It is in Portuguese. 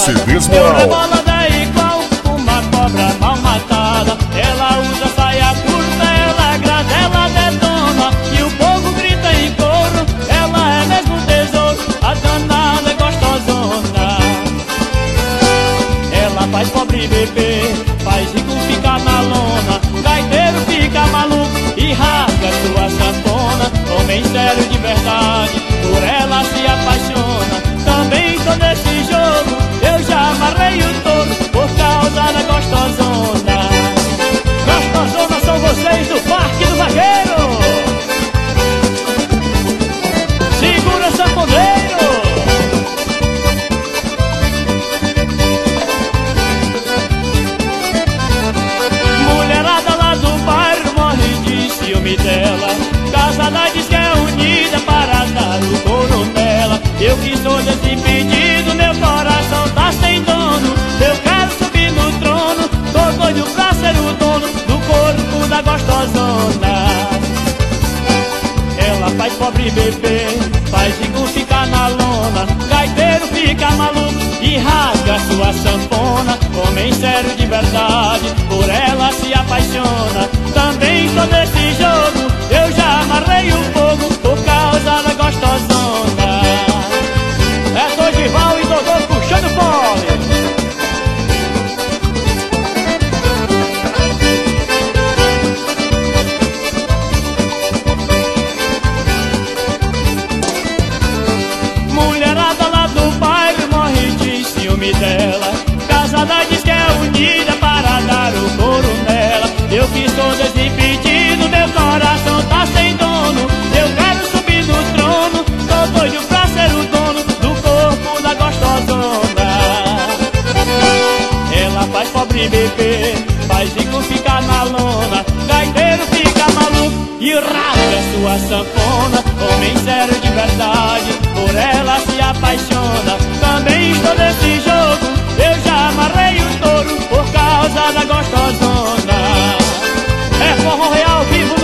CDs Eu Moral. rebolada igual uma cobra mal matada. Ela usa saia curta, ela agrada, ela detona, e o povo grita em coro. Ela é mesmo tesouro, a danada é gostosona. Ela faz pobre beber, faz rico ficar na lona, gaiteiro fica maluco e rasga sua sanfona. Homem sério de verdade, por ela se apaixona. Também tô nesse jogo, eu já amarrei o touro por causa da gostosona. Gostosona são vocês do Parque do Vaqueiro. Segura sanfoneiro. Mulherada lá do bairro morre de ciúme dela. Casada diz que é unida para dar o couro nela. Eu que sou desimpedido, meu coração tá sem dono. Eu quero subir no trono, tô doido pra ser o dono do corpo da gostosona. Ela faz pobre beber, faz rico ficar na lona, gaiteiro fica maluco e rasga sua sanfona. Homem sério de verdade, por ela se apaixona. Também tô nesse jogo, eu já amarrei o fogo por causa da gostosona. É Dorival e Dodô puxando fole. Mulherada lá do bairro morre de ciúme dela. Casada diz que é unida para dar o couro nela. Eu que sou desimpedido, meu coração tá sem dono. Eu quero subir no trono, tô doido pra ser o dono do corpo da gostosona. Ela faz pobre beber, faz rico ficar na lona, gaiteiro fica maluco e rasga sua sanfona. Homem sério de verdade, por ela se apaixona. Também estou nesse jogo, eu já amarrei o touro por causa da gostosona. É forró real vivo